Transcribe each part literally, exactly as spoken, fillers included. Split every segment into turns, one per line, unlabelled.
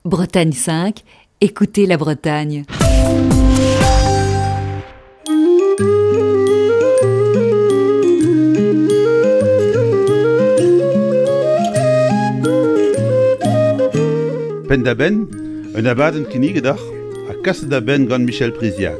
Bretagne cinq, écoutez la Bretagne.
Pendaben, un abaden kinigedach, a kasse da ben gant Michel Priziac.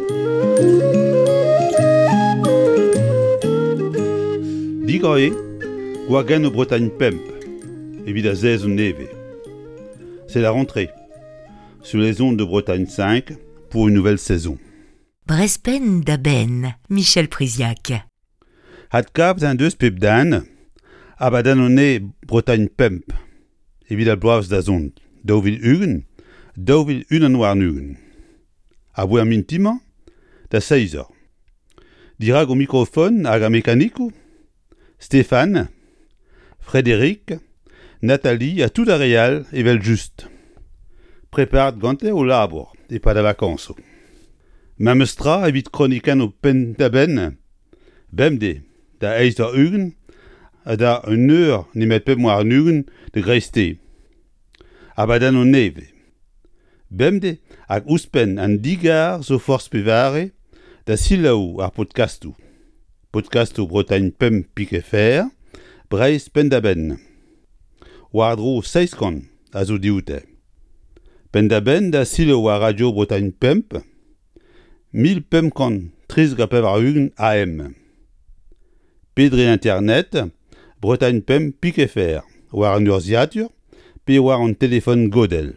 Digoe, gwagen au Bretagne pemp, evit zez un neve. C'est la rentrée, sur les ondes de Bretagne cinq, pour une nouvelle saison.
Brespen da ben, Michel Priziac.
Had kap un deus pep dan, abadan on ne Bretagne pemp, evit al blavs da zond. Dau vil ugen, dau vil un an war nugen. A boer mintima, da seizer. Dirag au microphone hag a mécanico, Stéphane, Frédéric, Nathalie a tout a real evel just. Prepart gante au labor, e pa da vacances. Ma meustra evit kronikan o Pendaben, bemde, da eiz da ugen, a da un eur nemet pep war nugen de greiste. Abadan o neve. Bemde hag ouspen an digar zo force pevare da silaou ar podcastou. Podcastou Bretagne pemp pik fr, Breizh Pendaben. Wardro seiskan a zo dioute. Pendaben da silaou a radio Bretagne pemp, mil pemkan triz gapev ar ugen A M. Pedre internet, Bretagne pemp pik fr, war an urziatur, pe war an telefon godel.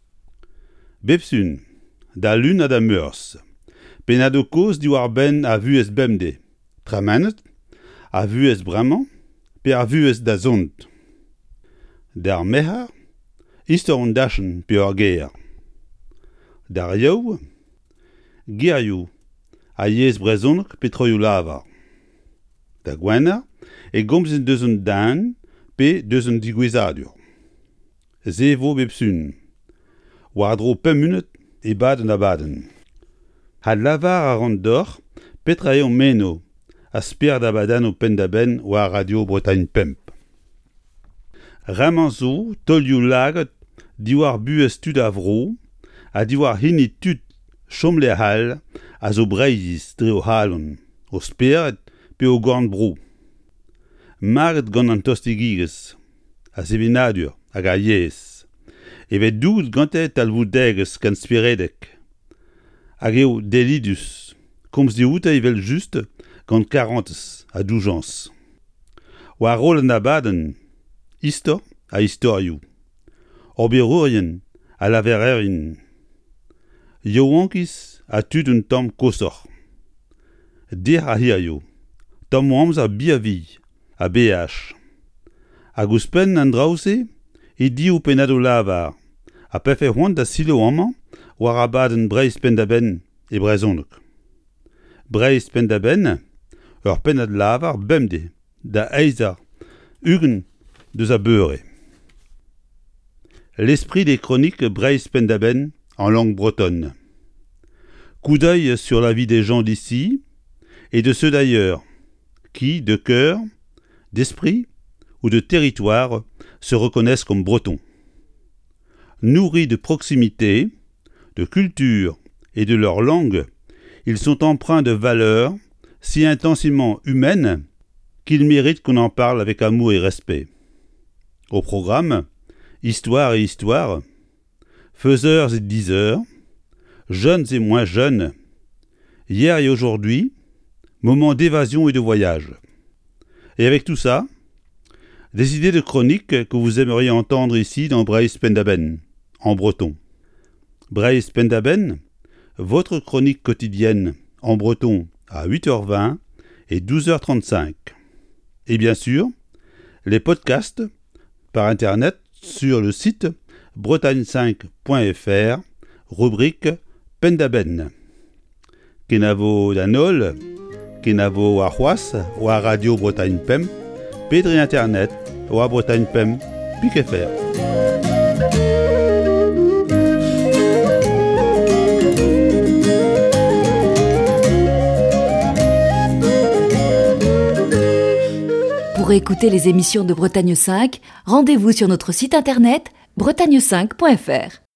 Bepsun, da lun a da meurs, pen a do koz di war ben a vuez bemde, tramanet, a vuez bremañ, pe a vuez da zont. Dar mehar, istor an dachen pe ur ger. Dar yaou, gerioù, a yez brezonok pe troioù lavar. Da gwener, e gomzen deus an dan, pe deus an digwezadur. Zevo bepsun. Wardro pem munet e baden a baden. Had lavar a rand d'or, petra eo meno, a spear da badan o Pendaben war radio Bretagne pemp. Raman zo, tolioù laget, diwar buez tud a vro, a diwar hinit tud chomle hal, a zo breiziz dre o halon, o spearet pe o gorn bro. Maret gant an tostigigez, a sevenadur, hag a yez. Evet dout gantet al voudeges kan spiredek. Hag eo delidus, komz dioute evel just gant karantez a doujans. War rol an abaden, istor a istorioù. Oberurien a lavererin. Yoankis a tud un tamm kosor. Der a hirioù. Tamm wamz a biavi, a B H. Hag ouspenn an draouse, e diou penado lavar, a pefe c'hoant da silo amañ war abaden Breizh Pendaben e brezhonok. Breizh Pendaben, ur penad lavar bemde, da eizar, ugen deus a beure. L'esprit des chroniques Breizh Pendaben en langue bretonne. Coup d'œil sur la vie des gens d'ici et de ceux d'ailleurs, qui, de cœur, d'esprit ou de territoire, se reconnaissent comme bretons. Nourris de proximité, de culture et de leur langue, ils sont empreints de valeurs si intensément humaines qu'ils méritent qu'on en parle avec amour et respect. Au programme, histoire et histoire, faiseurs et diseurs, jeunes et moins jeunes, hier et aujourd'hui, moments d'évasion et de voyage. Et avec tout ça, des idées de chroniques que vous aimeriez entendre ici dans Breizh Pendaben, en breton. Breizh Pendaben, votre chronique quotidienne en breton à huit heures vingt et douze heures trente-cinq. Et bien sûr, les podcasts par internet sur le site bretagne cinq point fr, rubrique Pendaben. Kenavo danol, kenavo a c'hoaz ou a radio Bretagne pemp, pedre internet ou a Bretagne pemp pik fr.
Pour écouter les émissions de Bretagne cinq, rendez-vous sur notre site internet bretagne cinq point f r